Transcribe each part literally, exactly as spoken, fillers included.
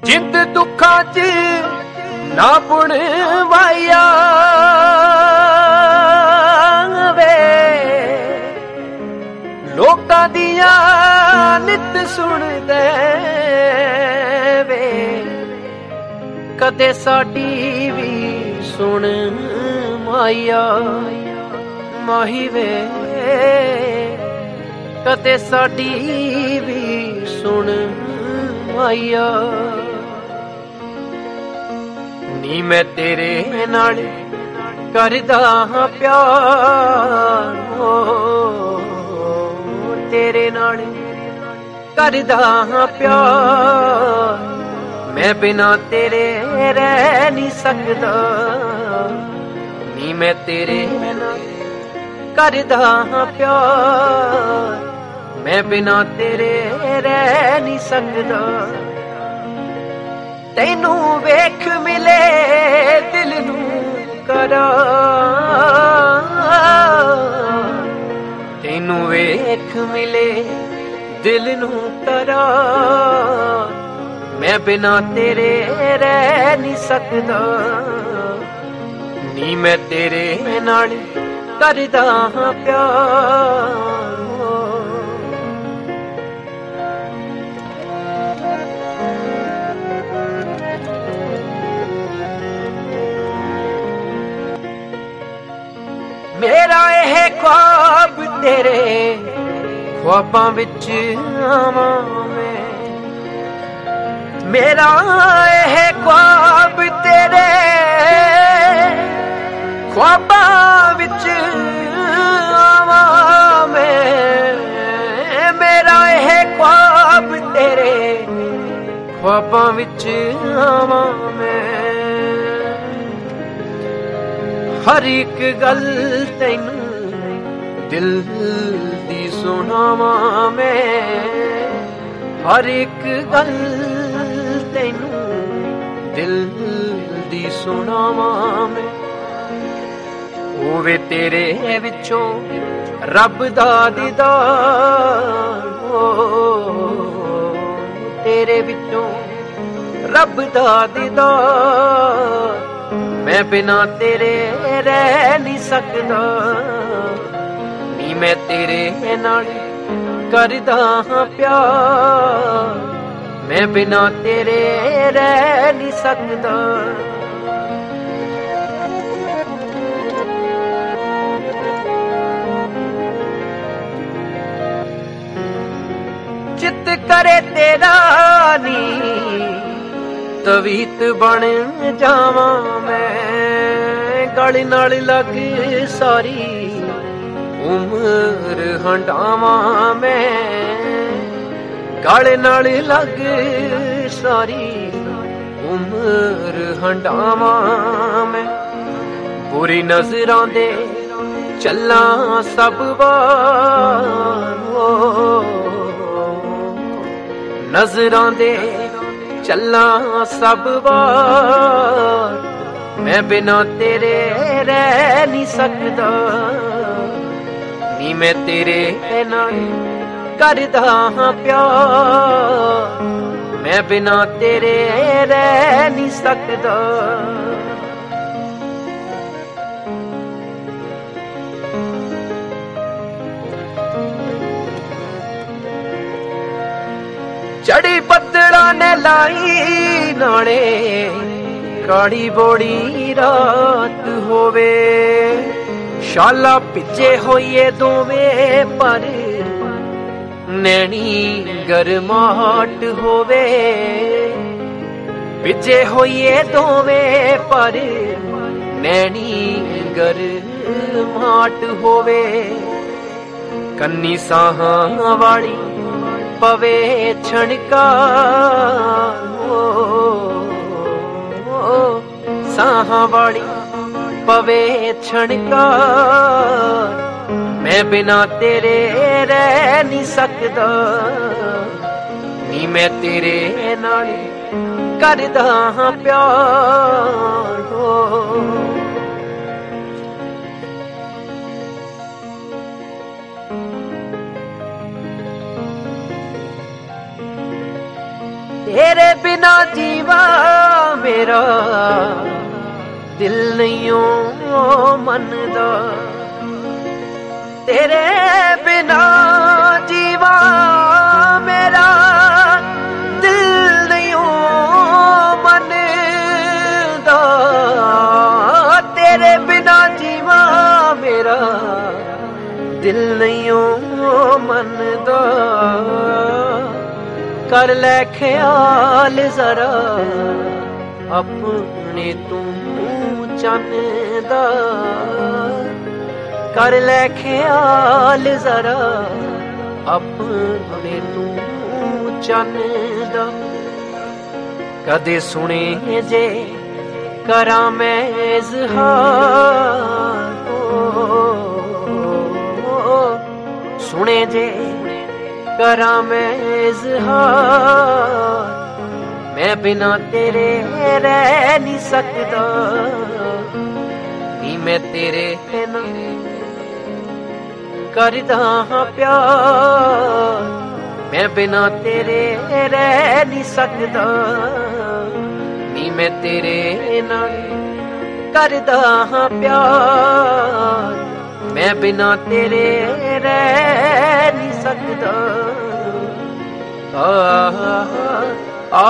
जिंद दुखा च ना पुण वाया वे लोकां दियां नित सुन दे वे कदे साडी भी सुन माया माही वे कदे साडी भी सुन माया नी मैं तेरे नाल करदा हां प्यार हो तेरे नाल करदा हां प्यार मैं बिना तेरे रह नहीं सकदा नी मैं तेरे नाल करदा हां प्यार मैं बिना तेरे रह नहीं सकदा तैनू वेख मिले दिल नू करार तैनू वेख मिले दिल नू करार मैं बिना तेरे रह नहीं सकदा नी मैं तेरे नाल करदा हां प्यार मेरा यह ख्वाब तेरे ख्वाबां विच आवां मैं मेरा यह ख्वाब तेरे ख्वाबां विच आवां मैं मेरा यह ख्वाब तेरे ख्वाबां विच आवां मैं हर एक गल तैनू दिल दी सुनावां मैं हर एक गल तैनू दिल दी सुनावां मैं होवे तेरे विचों रब दा दीदार हो तेरे विचों रब दा दीदार मैं बिना तेरे रह नहीं सकदा नी मैं तेरे नाल करदा हां प्यार मैं बिना तेरे रह नहीं सकदा चित करे तेरा नी तवीत बन जावां मैं गल नाल लग सारी उम्र हंडावां मैं गल नाल लग सारी उम्र हंडावां मैं बुरी नजरां दे चलां सब वार हो नजरां दे चला सब बार मैं बिना तेरे रह नहीं सकदा नी मैं तेरे नाल करदा हां प्यार मैं बिना तेरे रह नहीं सकदा चढ़ी बदड़ा ने लाई नाले काड़ी बोड़ी रात होवे शाला पिछे होइए दोवें पर नैनी गरमाहट होवे पिछे होइए दोवें पर नैनी गरमाहट होवे कन्नी साहां वाली पवे छणका साहां वाली पवे छणका मैं बिना तेरे रह नहीं सकदा नी मैं तेरे नाल करदा हां प्यार हो तेरे बिना जीवा मेरा दिल नहीं ओ मनदा, तेरे बिना जीवा मेरा दिल नहीं ओ मनदा, तेरे बिना जीवा मेरा दिल नहीं ओ मनदा। कर ले ख्याल जरा अपने तू चन्दा, कर ले ख्याल जरा अपने तू चन्दा। कदे सुने जे करा मैं इज़हार, सुने जे करा मैं इज़हार, मैं बिना तेरे रह नहीं सकदा, नी मैं तेरे ना करदा हां प्यार, मैं बिना तेरे रह नहीं सकदा, नी मैं तेरे ना करदा हां प्यार, मैं बिना तेरे रह नहीं सकदा। आ आ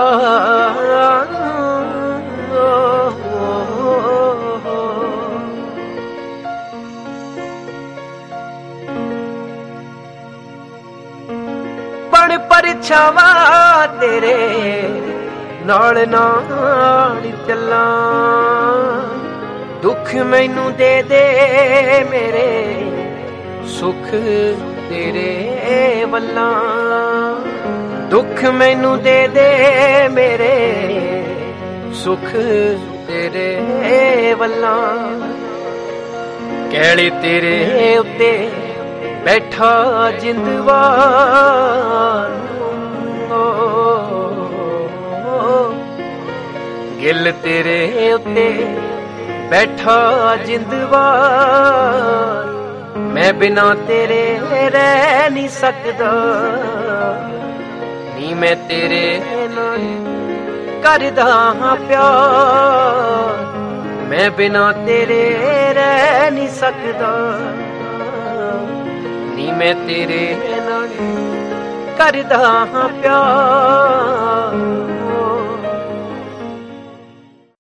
बन परछावा तेरे नाल नाल चला, दुख मैनू दे दे मेरे सुख तेरे वल्ला, दुख मैनू दे दे मेरे सुख तेरे वल्ला। कैले तेरे उत्ते बैठा जिंदवार, गिल तेरे उत्ते बैठा जिंदवार, मैं बिना तेरे रह नहीं सकदा, नी मैं तेरे नाल करदा हां प्यार, मैं बिना तेरे रह नहीं सकदा, नी मैं तेरे नाल करदा हां प्यार,